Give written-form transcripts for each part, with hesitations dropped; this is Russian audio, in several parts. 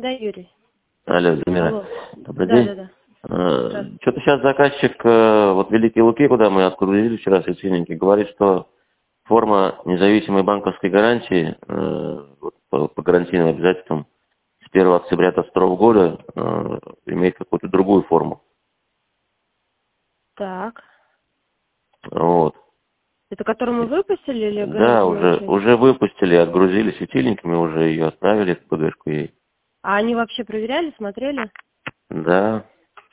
Да, Юрий. Алло, Замира. Алло. Добрый Да, день. да, да. Что-то сейчас заказчик, вот Великие Луки, куда мы отгрузили вчера светильники, говорит, что форма независимой банковской гарантии вот, по гарантийным обязательствам с 1 октября 2022 года имеет какую-то другую форму. Так. Вот. Это которую мы выпустили или Да, гарантийную часть? уже выпустили, отгрузили светильники, мы уже ее отправили, эту ПГшку ей. А они вообще проверяли, смотрели? Да.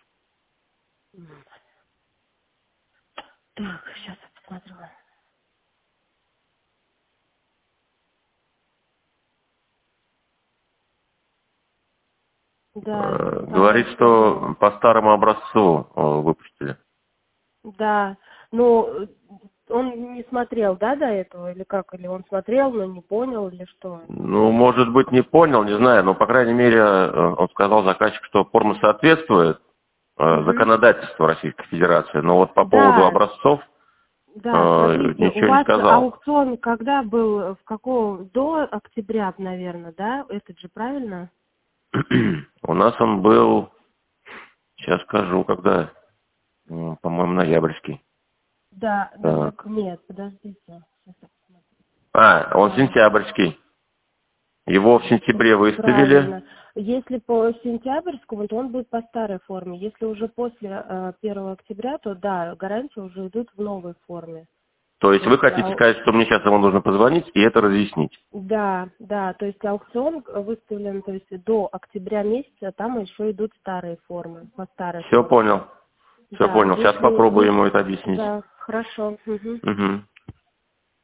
Так, сейчас я посмотрю. Да, Говорит, что по старому образцу выпустили. да. Ну, он не смотрел, да, до этого? Или как? Или он смотрел, но не понял, или что? Ну, может быть, не понял, не знаю, но, по крайней мере, он сказал заказчик, что форма соответствует законодательству Российской Федерации, но вот по поводу Да, образцов да, смотрите, у ничего не вас сказал. аукцион когда был, в каком, до октября, наверное, да? Этот же, правильно? У нас он был, сейчас скажу, когда, по-моему, ноябрьский. Да, Так. так нет, подождите. Сейчас я посмотрю. Он сентябрьский. Его в сентябре выставили. Правильно. Если по сентябрьскому, то он будет по старой форме. Если уже после 1 октября, то да, гарантии уже идут в новой форме. То есть То вы есть, хотите сказать, что мне сейчас ему нужно позвонить и это разъяснить? да, да, то есть аукцион выставлен, то есть до октября месяца, там еще идут старые формы, по старой Все форме. понял. Все Да, понял. Сейчас попробую ему это если, объяснить. да, хорошо. Мгм. Угу.